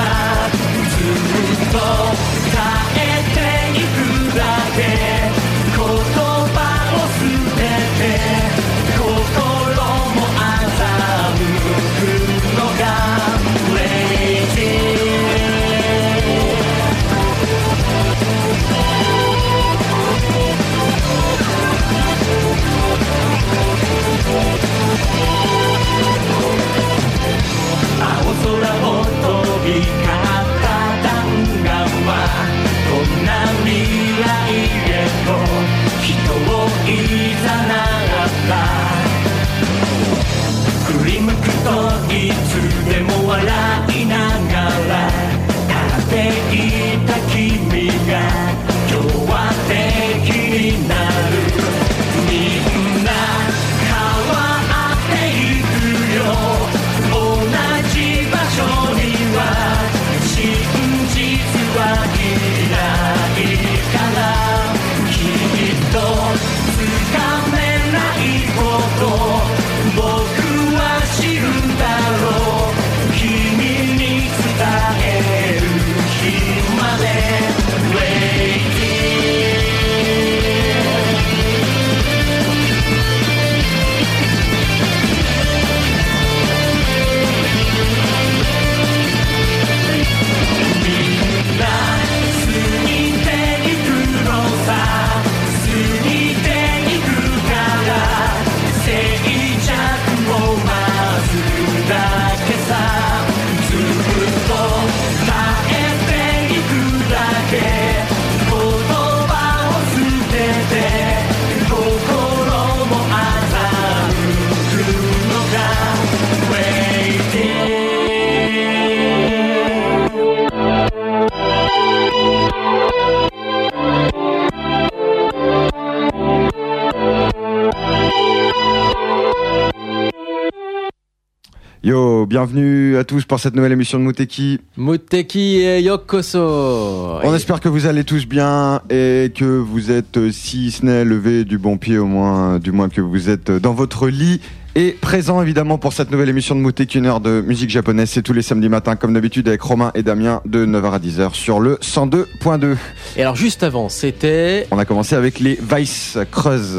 Yo, bienvenue à tous pour cette nouvelle émission de Muteki. Muteki et Yokoso. On espère que vous allez tous bien et que vous êtes, si ce n'est levé du bon pied, au moins, du moins que vous êtes dans votre lit et présent évidemment pour cette nouvelle émission de Muteki, une heure de musique japonaise. C'est tous les samedis matins comme d'habitude avec Romain et Damien de 9h à 10h sur le 102.2. Et alors juste avant, c'était... On a commencé avec les Weisskreuz.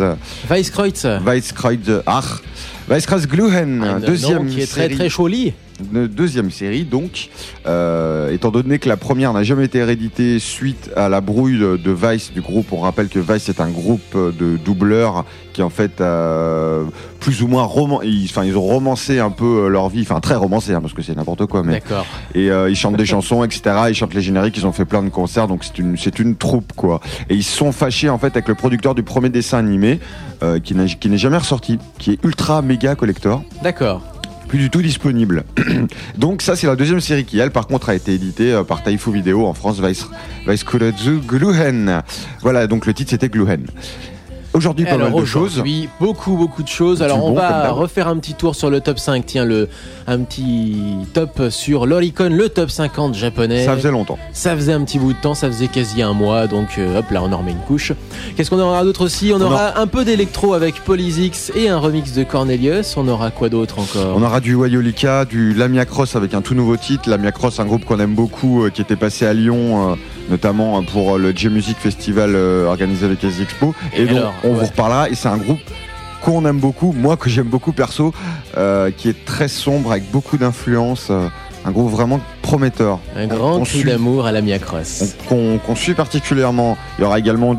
Weisskreuz Gluhen, deuxième qui est série. très très joli. Deuxième série donc, étant donné que la première n'a jamais été rééditée suite à la brouille de Weiss du groupe. On rappelle que Weiss est un groupe de doubleurs qui en fait plus ou moins ils ont romancé un peu leur vie, enfin très romancé parce que c'est n'importe quoi, mais d'accord. Et ils chantent des chansons, etc. Ils chantent les génériques, ils ont fait plein de concerts, donc c'est une troupe quoi. Et ils se sont fâchés en fait avec le producteur du premier dessin animé qui n'est jamais ressorti, qui est ultra méga collector. D'accord. Plus du tout disponible. Donc ça c'est la deuxième série qui elle par contre a été éditée par Taifu Video en France, Weisskreuz Gluhen. Voilà, donc le titre c'était Gluhen. Aujourd'hui, pas mal de choses. Oui, beaucoup de choses. Alors, on va refaire un petit tour sur le top 5. Tiens, un petit top sur l'Oricon, le top 50 japonais. Ça faisait longtemps. Ça faisait un petit bout de temps, ça faisait quasi un mois. Donc, hop, là, on en remet une couche. Qu'est-ce qu'on aura d'autre aussi ? On aura un peu d'électro avec Polysix et un remix de Cornelius. On aura quoi d'autre encore ? On aura du Wayolika, du Lamia Cross avec un tout nouveau titre. Lamia Cross, un groupe qu'on aime beaucoup, qui était passé à Lyon, notamment pour le J-Music Festival organisé avec les Expo. Et donc, on vous reparlera. Et c'est un groupe qu'on aime beaucoup, moi que j'aime beaucoup perso, qui est très sombre avec beaucoup d'influence. Un groupe vraiment prometteur. Un grand cri d'amour à Lamia Cross. Qu'on suit particulièrement. Il y aura également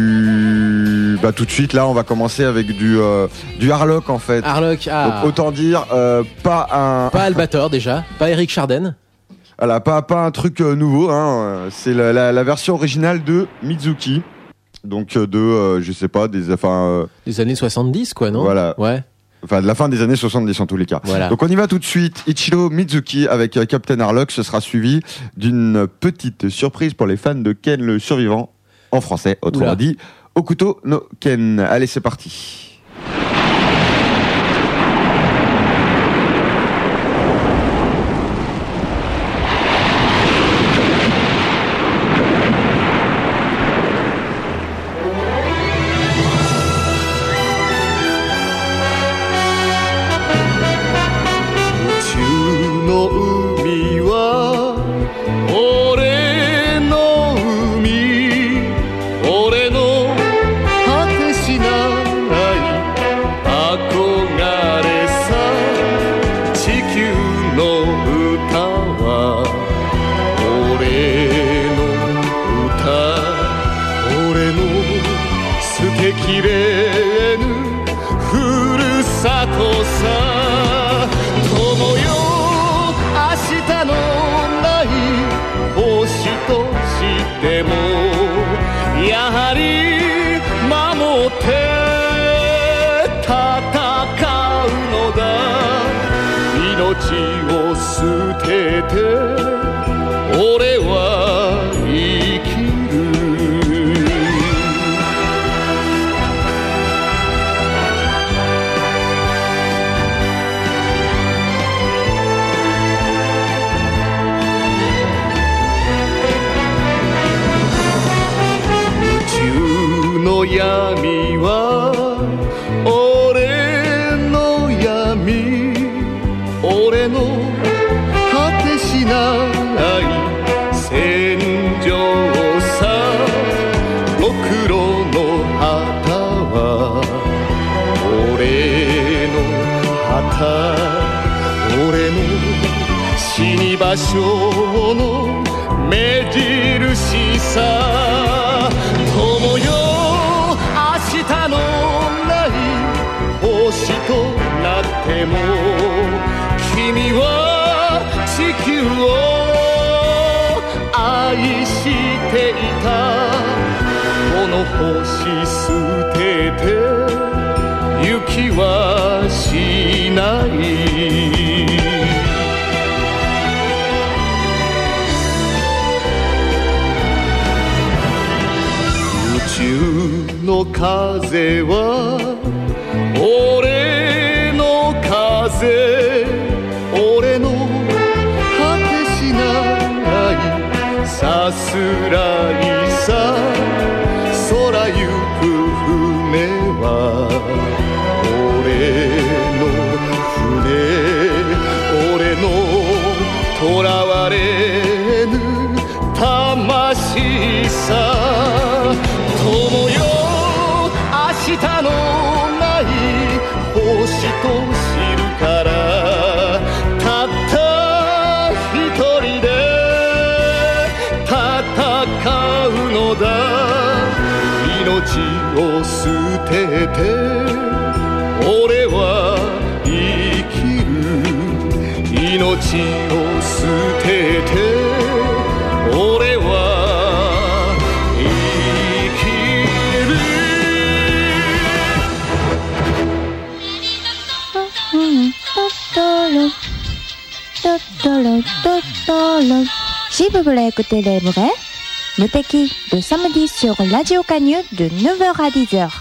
du... tout de suite, là, on va commencer avec du Harlock, en fait. Harlock, donc, autant dire, pas Albator, déjà. Pas Eric Chardin. Voilà, pas un truc nouveau. C'est la version originale de Mizuki. Donc, je sais pas, des années 70, quoi, non ? Voilà. Ouais. Enfin, de la fin des années 70 en tous les cas. Voilà. Donc on y va tout de suite. Ichiro Mizuki avec Captain Harlock. Ce sera suivi d'une petite surprise pour les fans de Ken le Survivant en français. Autrement dit, Okuto no Ken. Allez, c'est parti. の海はてもやはり守って戦うのだ命を捨てて俺は生きる宇宙の闇は俺の闇俺の果てしない戦場さろくろの旗は俺の旗俺の死に場所の目印さ友よ明日のない星となっても君は地球を愛していたこの星捨てて行きはしない宇宙の風は俺の風俺の果てしないさすらいさ空行く船は俺の船俺の囚われぬ魂さ友よ明日のない星と知るからたった一人で戦うのだ命を捨てて俺は生きる命を捨てて俺は生きる Si vous voulez écouter les vrais, notez-qui le samedi sur Radio Canu de 9h à 10h.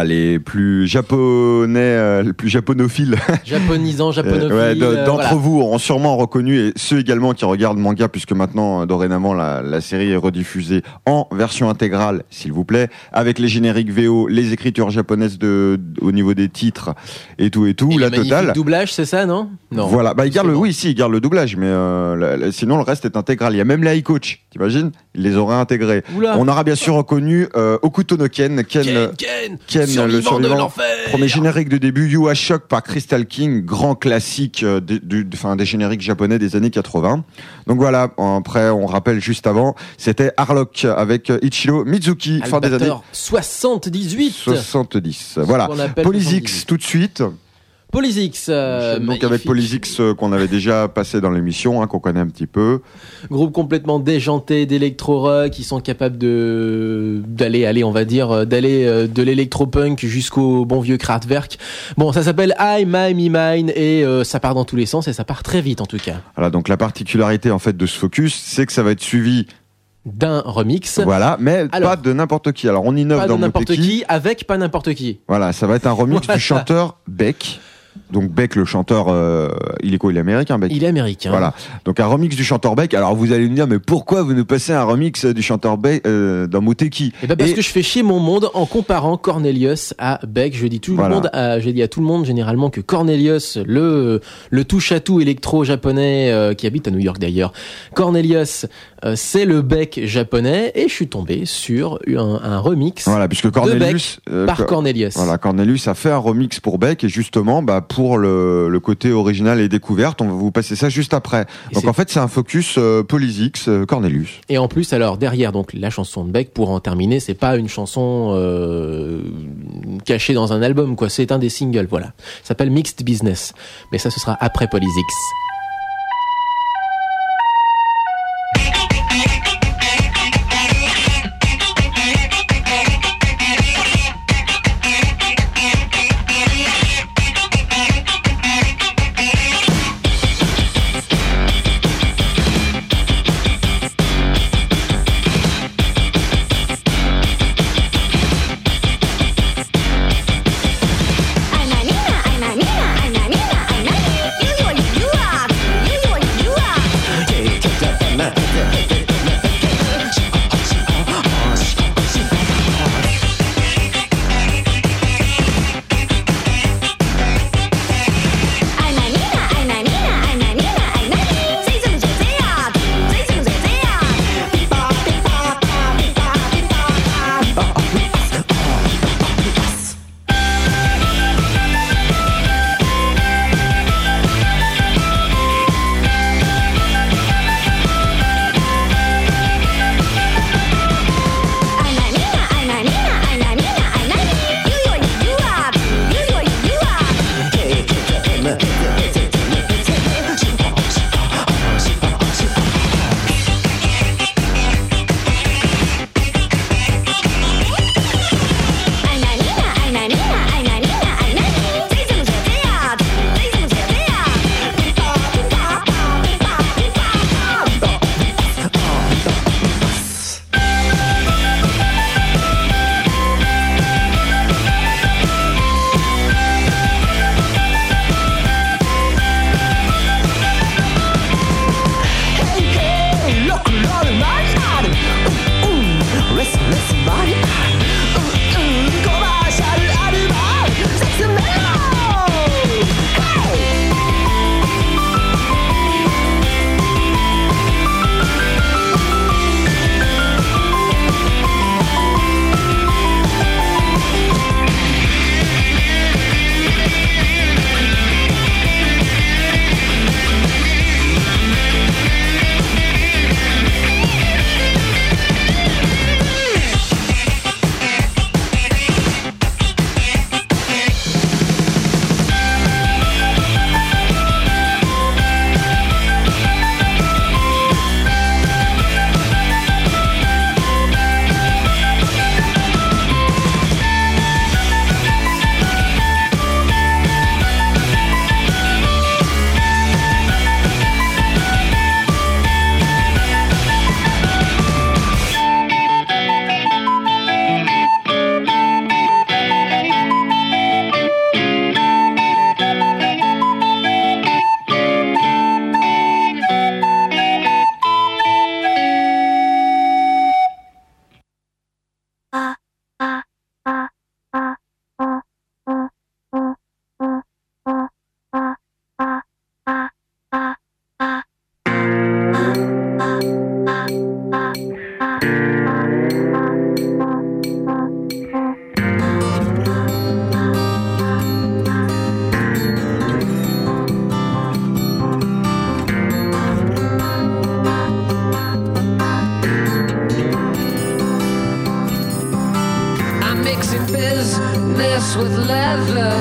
voilà, les plus japonais, les plus japonophiles. Japonophiles. D'entre vous auront sûrement reconnu, et ceux également qui regardent manga, puisque maintenant, dorénavant, la série est rediffusée en version intégrale, s'il vous plaît, avec les génériques VO, les écritures japonaises au niveau des titres et tout, et la totale. Doublage, c'est ça, non? Voilà, il garde le doublage, mais sinon le reste est intégral. Il y a même les high coach, t'imagines? Il les aurait intégrés. Oula. On aura bien sûr reconnu Okuto no Ken, le survivant de l'enfer. Premier générique de début, You Are Shock par Crystal King, grand classique des génériques japonais des années 80. Donc voilà, après on rappelle juste avant, c'était Harlock avec Ichiro Mizuki, fin des années 70. Voilà, Polysix tout de suite. Polysix, donc avec Polysix qu'on avait déjà passé dans l'émission, qu'on connaît un petit peu. Groupe complètement déjanté d'électro-rock, qui sont capables d'aller de l'électro-punk jusqu'au bon vieux Kraftwerk. Bon, ça s'appelle I, My, Me, Mine, et ça part dans tous les sens, et ça part très vite en tout cas. Voilà, donc la particularité en fait de ce focus, c'est que ça va être suivi d'un remix. Voilà, mais pas de n'importe qui. Alors on innove dans n'importe qui, avec pas n'importe qui. Voilà, ça va être un remix du chanteur Beck. Donc Beck, le chanteur, il est quoi? Il est américain, Beck? Il est américain. Voilà. Donc un remix du chanteur Beck. Alors vous allez me dire, mais pourquoi vous nous passez un remix du chanteur Beck dans Moteki? Parce que je fais chier mon monde en comparant Cornelius à Beck. Je dis à tout le monde généralement que Cornelius, le touche-à-tout électro japonais qui habite à New York d'ailleurs, Cornelius, c'est le Beck japonais, et je suis tombé sur un remix. Voilà, puisque Cornelius de Beck par Cornelius. Voilà, Cornelius a fait un remix pour Beck, et justement, pour le côté original et découverte, on va vous passer ça juste après. Donc en fait, c'est un focus Polysix, Cornelius. Et en plus, alors derrière donc la chanson de Beck, pour en terminer, c'est pas une chanson cachée dans un album, quoi. C'est un des singles, voilà. Ça s'appelle Mixed Business. Mais ça, ce sera après Polysix. You are Christmas with leather,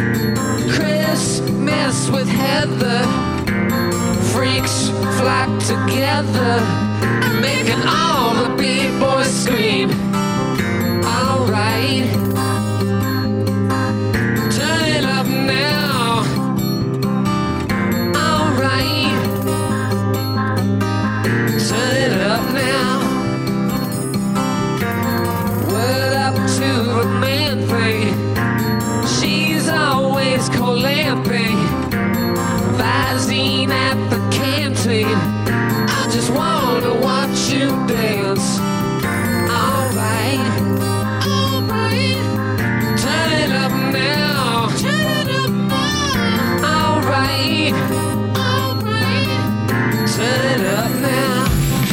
Christmas with Heather. Freaks flock together, making all the big boys scream. Alright, turn it up now. Alright, turn it up now. Word up to the man thing. She's always co-lamping, Visine at the canteen. I just wanna watch you dance. Alright, alright, turn it up now. Turn it up now. Alright, alright, turn it up now.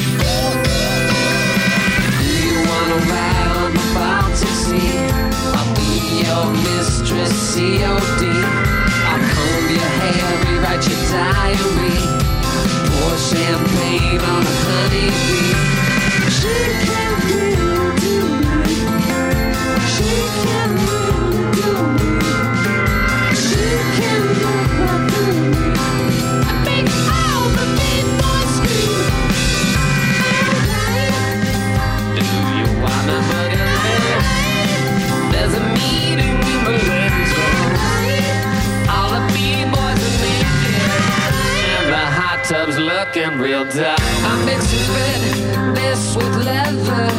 Do you wanna ride on the Baltic Sea? I'll be your mistress, COD. I'll comb your hair, rewrite your diary, pour champagne on a honeybee. She can really do me. She can really do me. She can look right through me and make all the big boys scream. Alright, do you wanna boogaloo? There's a meeting in the living room. All the B-boys are naked, and the hot tub's looking real dark. I'm mixing redness with leather,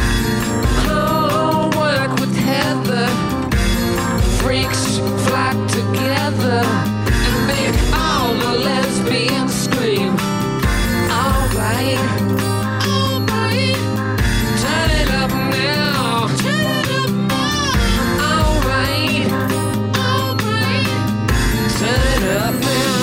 homework with Heather. Freaks flock together and make all the lesbians scream. Alright, alright, turn it up now. Turn it up now. Alright, alright, turn it up now.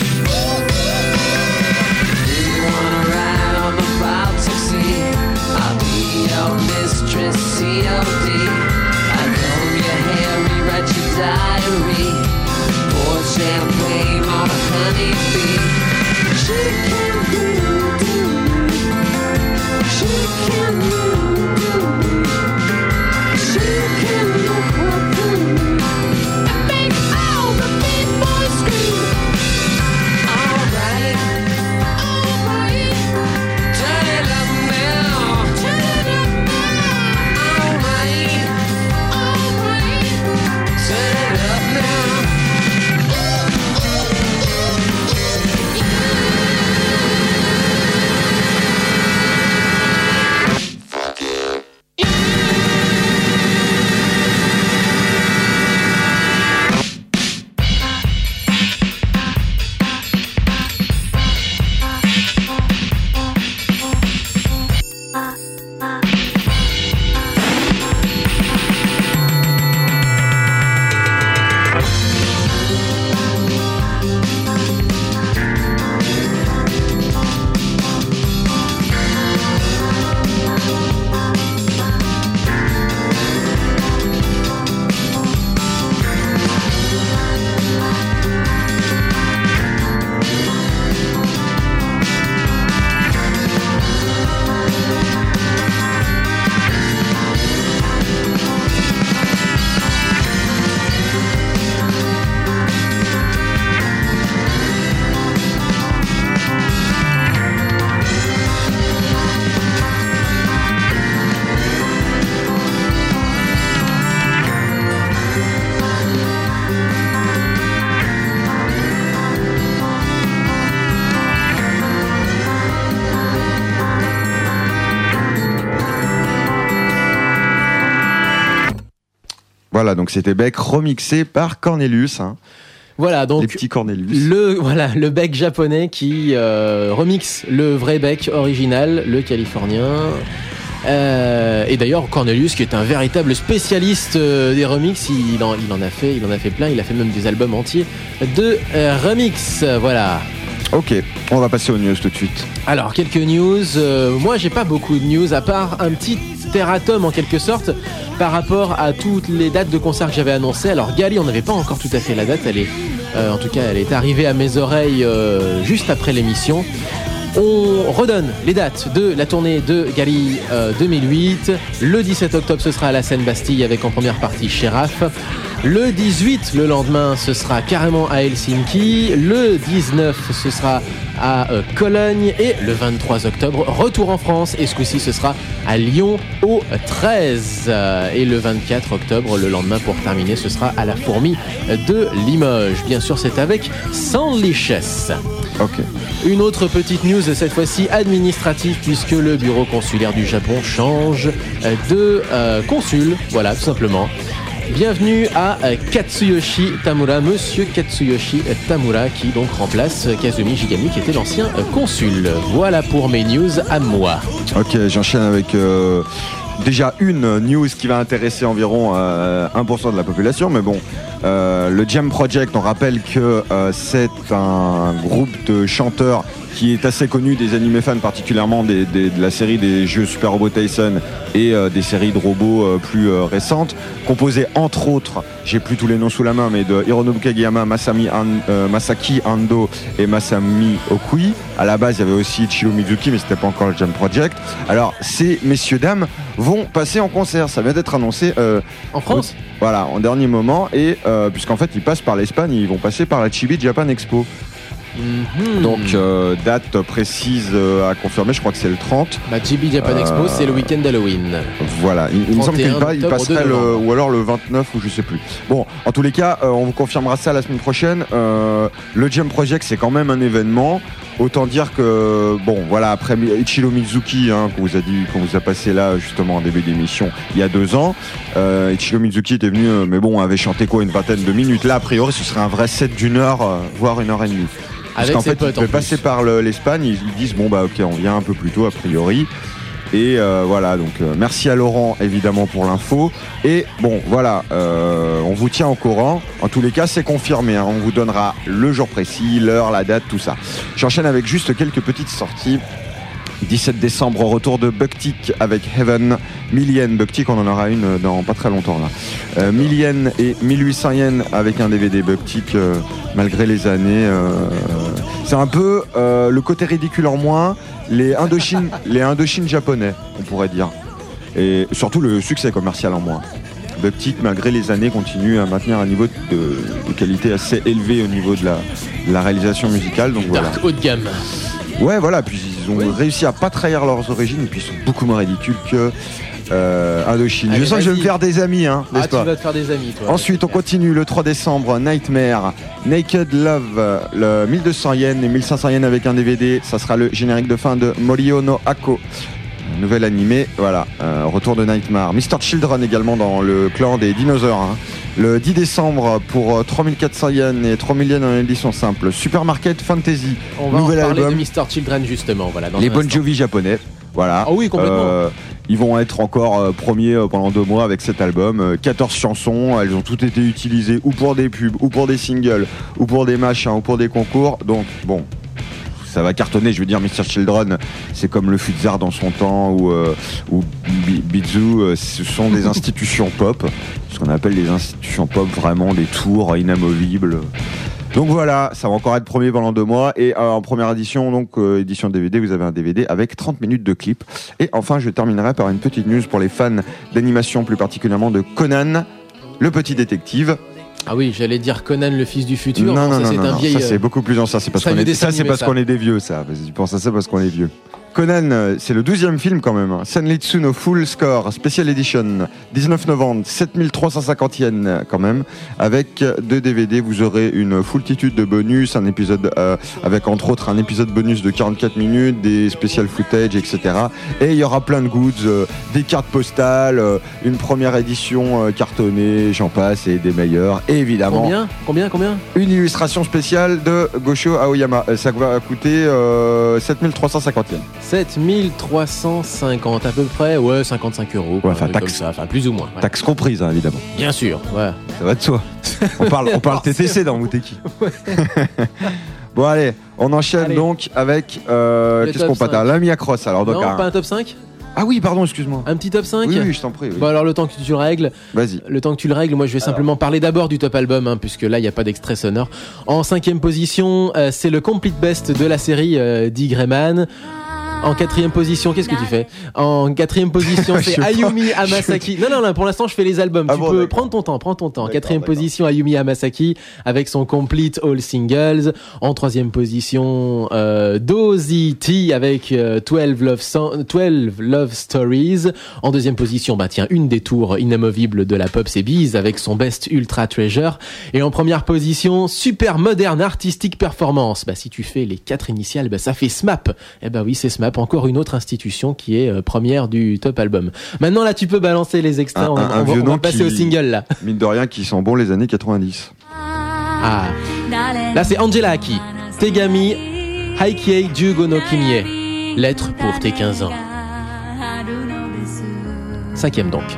Do you wanna ride on the Baltic Sea? I'll be your mistress, COD. I comb your hair, rewrite your diary, pour champagne on a honeybee. She can really do me. She can really do me. She can look right through me and make all the big boys scream. Alright, alright, turn it up now. Turn it up now. Alright, alright, turn it up now. Voilà, donc c'était Beck remixé par Cornelius. Hein. Voilà, donc les petits Cornelius. Le Beck japonais qui remixe le vrai Beck original, le californien. Et d'ailleurs Cornelius, qui est un véritable spécialiste des remixes, il en a fait plein. Il a fait même des albums entiers de remix. Voilà. Ok, on va passer aux news tout de suite. Alors, quelques news. Moi, j'ai pas beaucoup de news, à part un petit erratum en quelque sorte par rapport à toutes les dates de concert que j'avais annoncées. Alors, Gali, on n'avait pas encore tout à fait la date. Elle est arrivée à mes oreilles juste après l'émission. On redonne les dates de la tournée de Gali 2008. Le 17 octobre, ce sera à la Seine-Bastille avec en première partie Sheraf. Le 18, le lendemain, ce sera carrément à Helsinki. Le 19, ce sera à Cologne. Et le 23 octobre, retour en France. Et ce coup-ci, ce sera à Lyon au 13. Et le 24 octobre, le lendemain, pour terminer, ce sera à la Fourmi de Limoges. Bien sûr, c'est avec Sans Lichesse. Ok. Une autre petite news, cette fois-ci administrative, puisque le bureau consulaire du Japon change de consul. Voilà, tout simplement. Bienvenue à Katsuyoshi Tamura, monsieur Katsuyoshi Tamura, qui donc remplace Kazumi Jigami, qui était l'ancien consul. Voilà pour mes news à moi. Ok, j'enchaîne avec déjà une news qui va intéresser environ 1% de la population, mais bon, le Jam Project, on rappelle que c'est un groupe de chanteurs qui est assez connu des animés fans, particulièrement de la série des jeux Super Robot Tyson et des séries de robots plus récentes, composé entre autres, j'ai plus tous les noms sous la main, mais de Hironobu Kageyama, Masaki Ando et Masami Okui. À la base, il y avait aussi Ichiro Mizuki, mais c'était pas encore le Jam Project. Alors, ces messieurs dames vont passer en concert, ça vient d'être annoncé en France. Voilà, en dernier moment, et puisqu'en fait, ils passent par l'Espagne, ils vont passer par la Chibi Japan Expo. Donc date précise à confirmer, je crois que c'est le 30. Chibi Japan Expo, c'est le week-end d'Halloween. Voilà, il me semble qu'il passerait ou alors le 29 ou je sais plus. Bon, en tous les cas, on vous confirmera ça la semaine prochaine. Le Jam Project, c'est quand même un événement. Autant dire que, bon, voilà, après Ichiro Mizuki, qu'on vous a passé là justement en début d'émission il y a 2 ans, Ichiro Mizuki était venu, mais bon, avait chanté quoi, une vingtaine de minutes. Là, a priori, ce serait un vrai set d'1 heure, voire 1 heure et demie. Parce qu'en fait, ils devaient passer par l'Espagne, ils disent, bon, bah, ok, on vient un peu plus tôt, a priori. Et voilà, donc merci à Laurent évidemment pour l'info. Et bon, voilà, on vous tient au courant. En tous les cas, c'est confirmé, on vous donnera le jour précis, l'heure, la date, tout ça. J'enchaîne avec juste quelques petites sorties. 17 décembre, retour de Bucktick avec Heaven. 1000 yens, Bucktick, on en aura une dans pas très longtemps là. 1000 yens et 1800 yens avec un DVD Bucktick, malgré les années. C'est un peu le côté ridicule en moins, les Indochines japonais, on pourrait dire. Et surtout le succès commercial en moins. Bucktick, malgré les années, continue à maintenir un niveau de qualité assez élevé au niveau de la réalisation musicale. Donc, Dark voilà. haut de gamme. Ouais, voilà, puis ils ont réussi à pas trahir leurs origines, et puis ils sont beaucoup moins ridicules que Indochine. Allez, je sens que je vais me faire des amis, n'est-ce pas ? Tu vas te faire des amis, toi. Ensuite, on continue le 3 décembre, Nightmare, Naked Love, le 1200 yens et 1500 yens avec un DVD. Ça sera le générique de fin de Morio no Ako. Nouvel animé, voilà, retour de Nightmare. Mr. Children également dans le clan des dinosaures. Le 10 décembre pour 3400 yens et 3000 yens en édition simple. Supermarket Fantasy, on va nouvel en parler album. de Mr. Children justement, voilà. Les Bon Jovi japonais, voilà. Ah oui, complètement. Ils vont être encore premiers pendant 2 mois avec cet album. 14 chansons, elles ont toutes été utilisées ou pour des pubs, ou pour des singles, ou pour des machins, ou pour des concours. Donc bon, ça va cartonner. Je veux dire, Mr. Children, c'est comme le Futsal dans son temps, ou Bizou, ce sont des institutions pop, ce qu'on appelle des institutions pop, vraiment des tours inamovibles. Donc voilà, ça va encore être premier pendant 2 mois. Et en première édition, donc édition DVD, vous avez un DVD avec 30 minutes de clip. Et enfin, je terminerai par une petite news pour les fans d'animation, plus particulièrement de Conan, le petit détective. Ah oui, j'allais dire Conan le fils du futur. Non, ça, ça c'est beaucoup plus ancien. C'est parce qu'on est des vieux, ça. Tu penses à ça parce qu'on est vieux. Conan, c'est le 12e film quand même. Senritsu no Full Score, Special Edition, 19 novembre, 7350 yens quand même. Avec 2 DVD, vous aurez une foultitude de bonus, un épisode avec entre autres un épisode bonus de 44 minutes, des special footage, etc. Et il y aura plein de goods, des cartes postales, une première édition cartonnée, j'en passe, et des meilleurs. Et évidemment... Combien Une illustration spéciale de Gosho Aoyama. Ça va coûter 7350 yens. 7350 à peu près, ouais, 55 €. Ouais, enfin, taxe, ça, enfin plus ou moins. Ouais. Taxe comprise, hein, évidemment. Bien sûr, ouais. Ça va de soi. On parle TTC dans Mouteki. Bon, allez, on enchaîne donc avec. Qu'est-ce qu'on passe ? La Mia Cross. Alors, donc, non, pas un top 5 ? Ah oui, pardon, excuse-moi. Un petit top 5 ? Oui, je t'en prie. Oui. Bon, alors le temps que tu le règles. Vas-y. Le temps que tu le règles, moi je vais simplement parler d'abord du top album, puisque là il n'y a pas d'extrait sonore. En 5e position, c'est le complete best de la série Dick Grayman. En 4e position, qu'est-ce que tu fais ? En 4e position, c'est Ayumi Hamasaki. Non, pour l'instant, je fais les albums. Tu peux prendre ton temps. En 4e position, Ayumi Hamasaki avec son Complete All Singles. En 3e position, Dozy T avec 12 Love Stories. En 2e position, une des tours inamovibles de la pop, c'est Beez avec son Best Ultra Treasure. Et en première position, Super Modern Artistic Performance. Si tu fais les 4 initiales, ça fait SMAP. Oui, c'est SMAP. Encore une autre institution qui est première du top album. Maintenant là tu peux balancer les extraits, on va passer au single là. Mine de rien qui sont bons les années 90. Ah. Là c'est Angela Aki, Tegami Haikiei Jugo no Kimie, lettre pour tes 15 ans. 5e donc.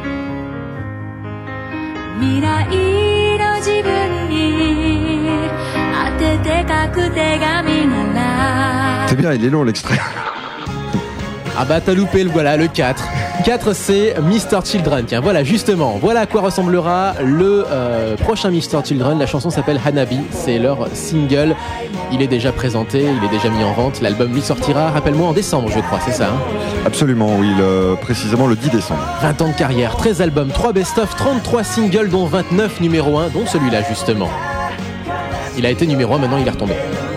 C'est bien, il est long l'extrait. T'as loupé le 4. 4 c'est Mr. Children. Tiens, voilà justement, voilà à quoi ressemblera le prochain Mr. Children. La chanson s'appelle Hanabi, c'est leur single. Il est déjà présenté, il est déjà mis en vente. L'album lui sortira, rappelle-moi, en décembre je crois, c'est ça Absolument, oui, précisément le 10 décembre. 20 ans de carrière, 13 albums, 3 best-of, 33 singles dont 29 numéro 1, dont celui-là justement. Il a été numéro 1, maintenant il est retombé.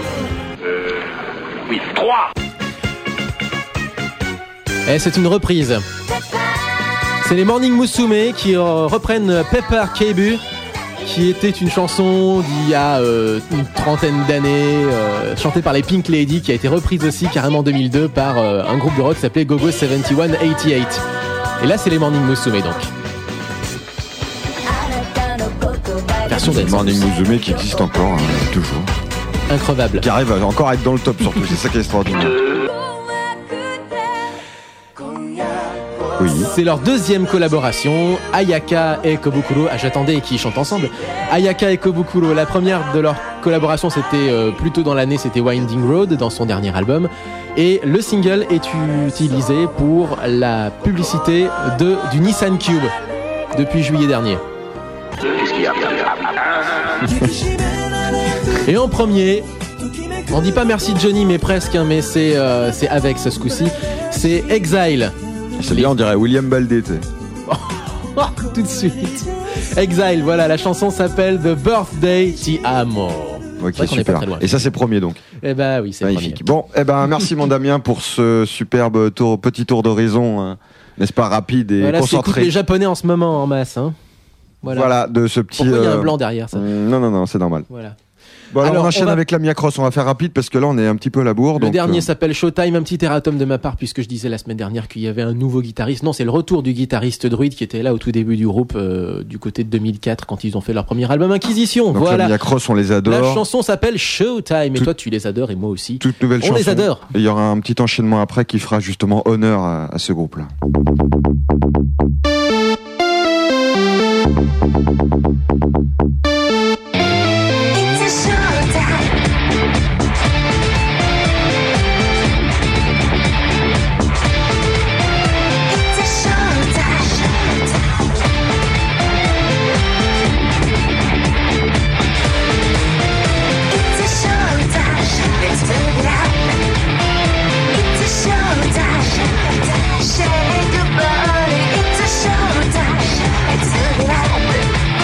Oui, 3. Et c'est une reprise. C'est les Morning Musume qui reprennent Pepper Keibu, qui était une chanson d'il y a une trentaine d'années, chantée par les Pink Lady, qui a été reprise aussi carrément en 2002 par un groupe de rock qui s'appelait Gogo 7188. Et là c'est les Morning Musume donc. Version des Morning Musume qui existe encore, toujours. Increvable. Qui arrive encore à être dans le top surtout, c'est ça qui est extraordinaire. Oui. C'est leur 2e collaboration, Ayaka et Kobukuro. J'attendais qu'ils chantent ensemble. Ayaka et Kobukuro, la première de leur collaboration, c'était plus tôt dans l'année, c'était Winding Road, dans son dernier album. Et le single est utilisé pour la publicité du Nissan Cube depuis juillet dernier. Qu'est-ce qu'il y a ? Et en premier, on dit pas merci Johnny, mais presque, mais c'est avec ce coup-ci, c'est Exile. C'est bien, on dirait William Baldé. Tout de suite. Exile, voilà, la chanson s'appelle The Birthday Ti Amo. Ok, super. Et ça, c'est premier donc. Oui, c'est magnifique. Premier. Bon, merci mon Damien pour ce superbe petit tour d'horizon, n'est-ce pas, rapide et concentré. C'est les Japonais en ce moment en masse. Voilà, de ce petit. Pourquoi il y a un blanc derrière ça ? Non, c'est normal. Voilà. Bon, alors on enchaîne avec la Mia Cross, on va faire rapide parce que là on est un petit peu à la bourre. Le dernier s'appelle Showtime, un petit erratum de ma part puisque je disais la semaine dernière qu'il y avait un nouveau guitariste. Non, c'est le retour du guitariste Druid qui était là au tout début du groupe du côté de 2004 quand ils ont fait leur premier album Inquisition. Donc voilà. La Mia Cross, on les adore. La chanson s'appelle Showtime et toi tu les adores et moi aussi. Toute nouvelle chanson. On les adore. Et il y aura un petit enchaînement après qui fera justement honneur à ce groupe-là. Shake your body, it's a showtime.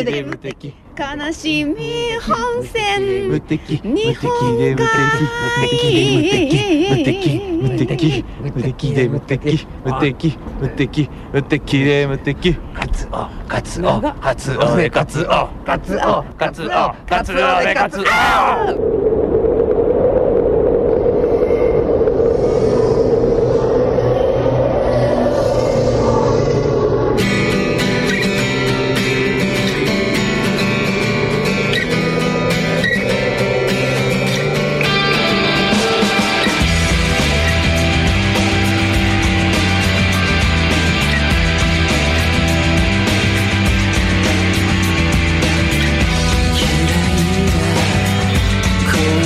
で無敵悲しみ本線無敵日本海無敵無敵無敵で無敵無敵無敵無敵で無敵カツオカツオカツオでカツオカツオカツオカツオでカツオ 「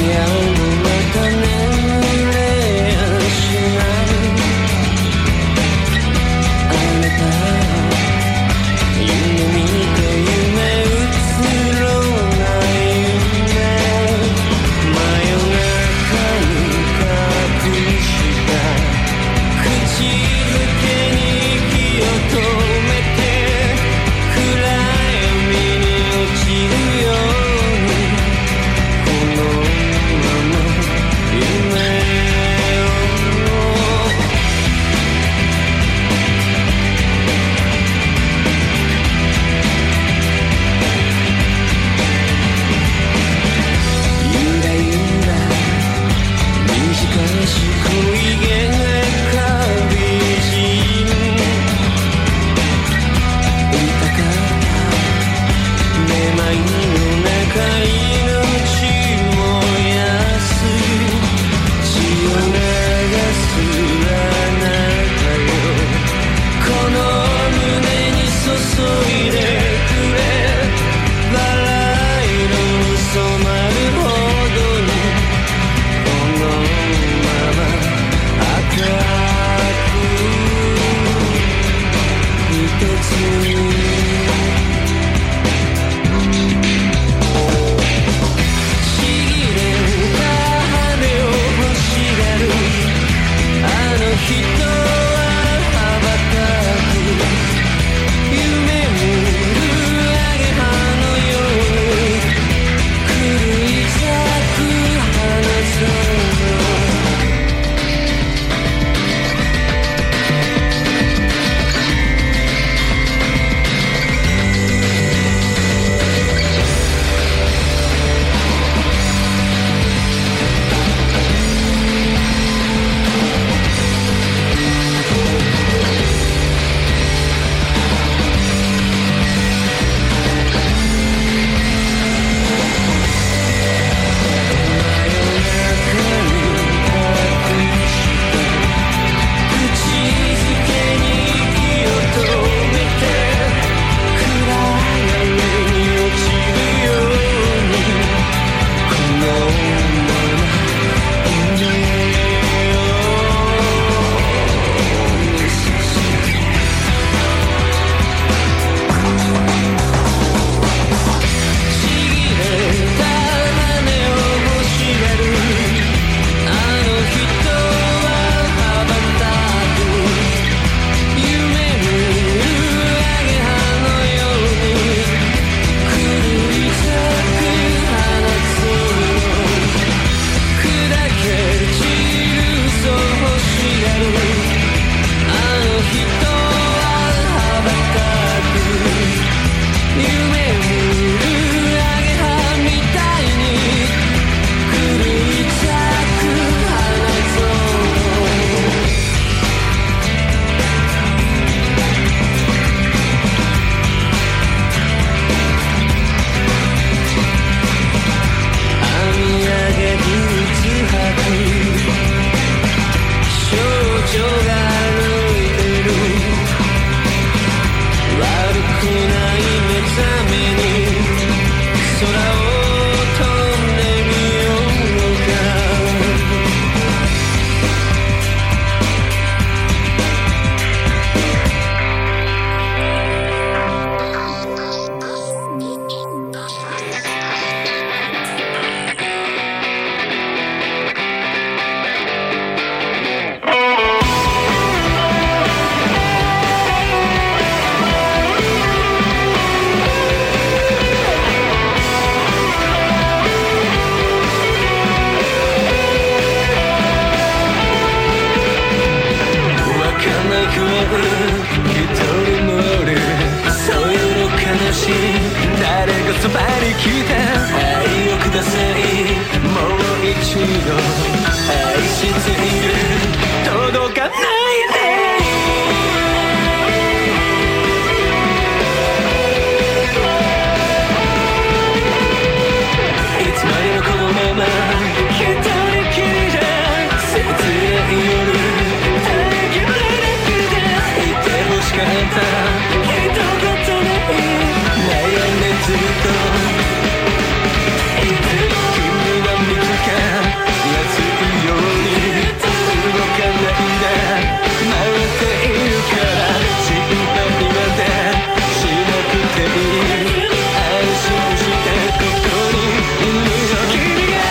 そばに来て愛をくださいもう一度愛している届かないでいつまでもこのまま一人きりじゃ切ない夜耐えきれなくていて欲しかった一言でいい悩んでずっといつ君が見つか安いように動かないんだ待っているから心配なんてしなくていい安心してここにいるよ君が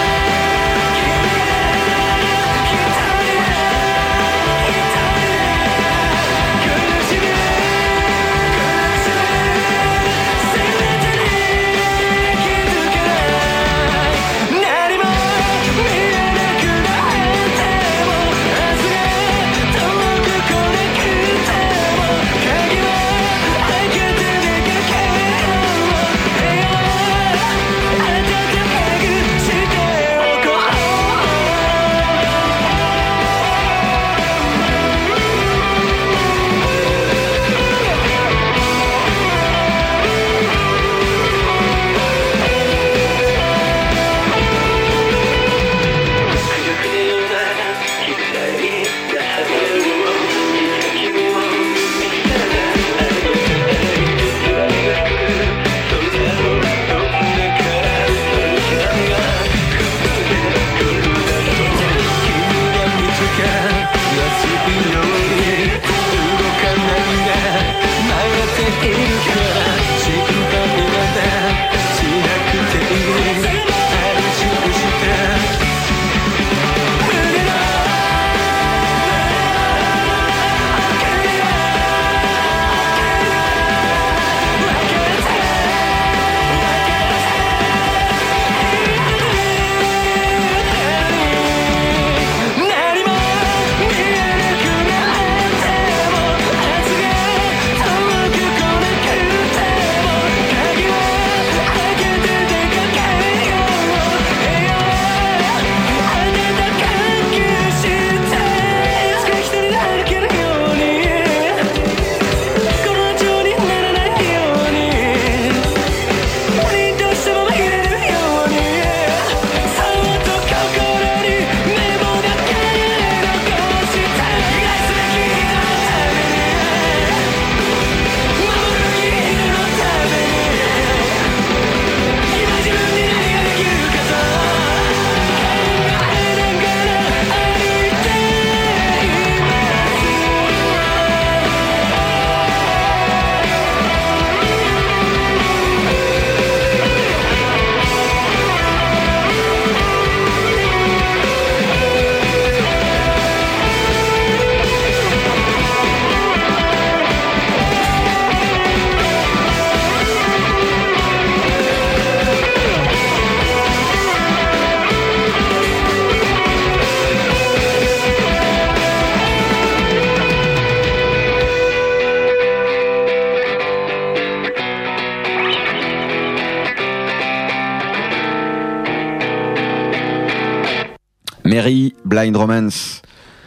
Mary, Blind Romance.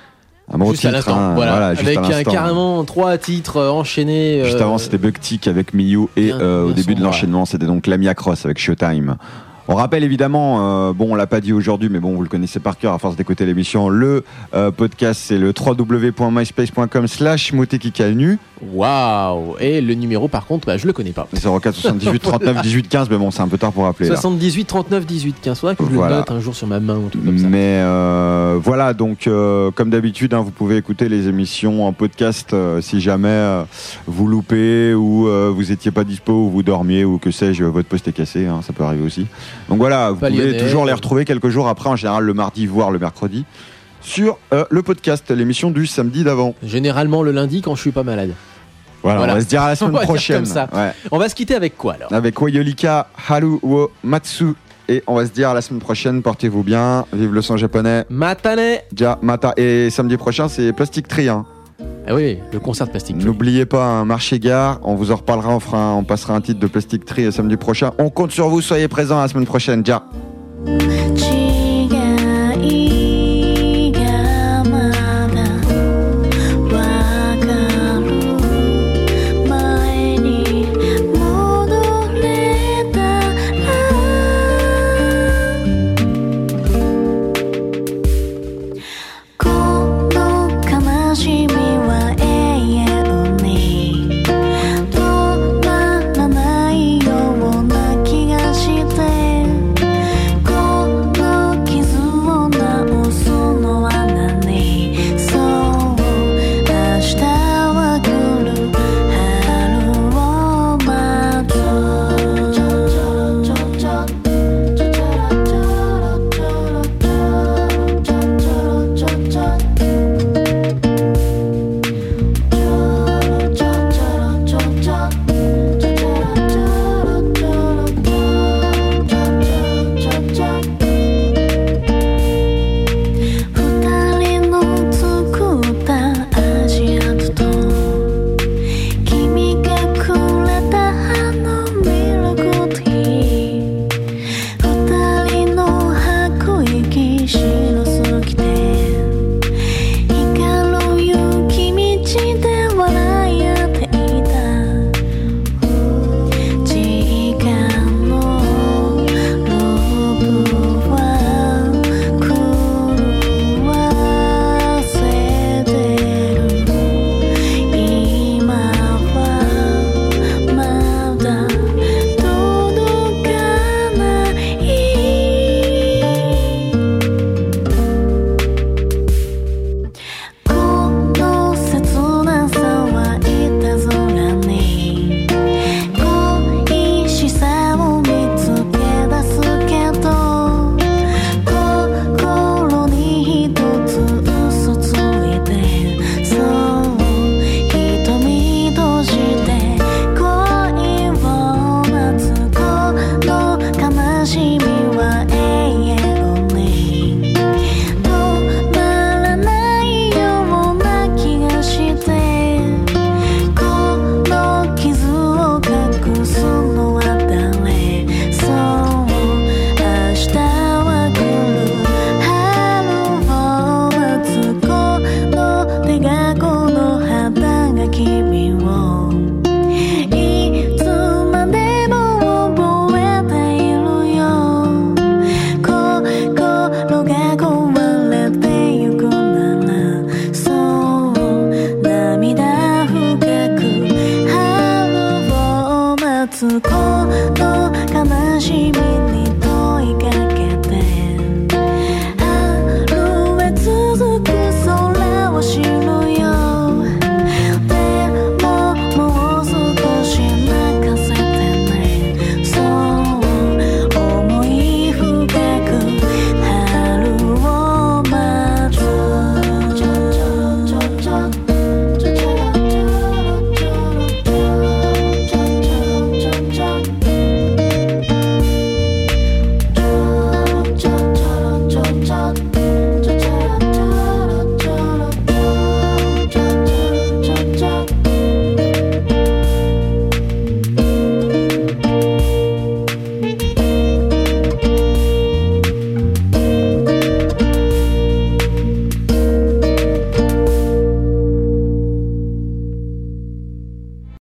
Un bon juste titre, à l'instant, hein, voilà. juste Avec à l'instant. carrément 3 titres enchaînés. Juste avant, c'était Bucktick avec Miyu et au début de l'enchaînement, c'était donc Lamia Cross avec Showtime. On rappelle évidemment, bon on l'a pas dit aujourd'hui, mais bon vous le connaissez par cœur à force d'écouter l'émission, le podcast c'est le www.myspace.com/motekicalnu. Waouh. Et le numéro par contre, bah, je le connais pas. 04 78 39 18 15, mais bon c'est un peu tard pour rappeler. 78 39 18 15, faudrait que je le note un jour sur ma main ou tout comme ça. Mais voilà, donc comme d'habitude, hein, vous pouvez écouter les émissions en podcast si jamais vous loupez ou vous étiez pas dispo ou vous dormiez ou que sais-je, votre poste est cassé, hein, ça peut arriver aussi. Donc voilà, vous pouvez toujours les retrouver quelques jours après, en général le mardi voire le mercredi, sur le podcast, l'émission du samedi d'avant. Généralement le lundi quand je suis pas malade. Voilà. On va se dire à la semaine prochaine. Comme ça. Ouais. On va se quitter avec quoi alors ? Avec Wayolika Haru wo Matsu. Et on va se dire à la semaine prochaine, portez-vous bien, vive le son japonais. Matane. Ja, mata. Et samedi prochain, c'est Plastic Tree. Hein. Ah oui, le concert de Plastic Tree. N'oubliez pas un marché gare, on vous en reparlera, on passera un titre de Plastic Tree samedi prochain. On compte sur vous, soyez présents la semaine prochaine. Ciao.